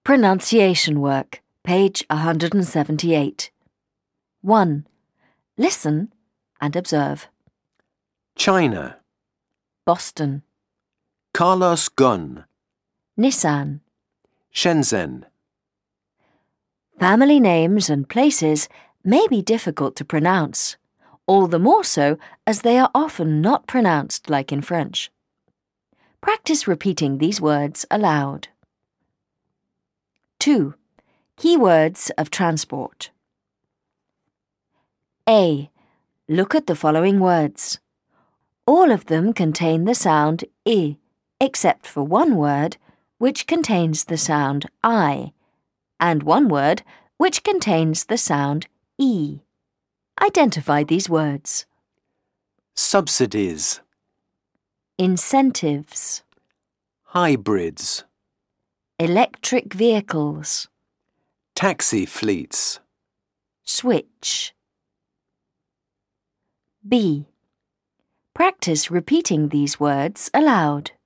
Pronunciation work, page 178. 1. Listen and observe. China, Boston, Carlos Ghosn, Nissan. Shenzhen, Family names and places may be difficult to pronounce, all the more so as they are often not pronounced like in French. Practice repeating these words aloud. 2. Keywords of transport. A. Look at the following words. All of them contain the sound I, except for one word, which contains the sound I, and one word, which contains the sound E. Identify these words. subsidies, Incentives, hybrids, electric vehicles, taxi fleets. switch. B. Practice repeating these words aloud.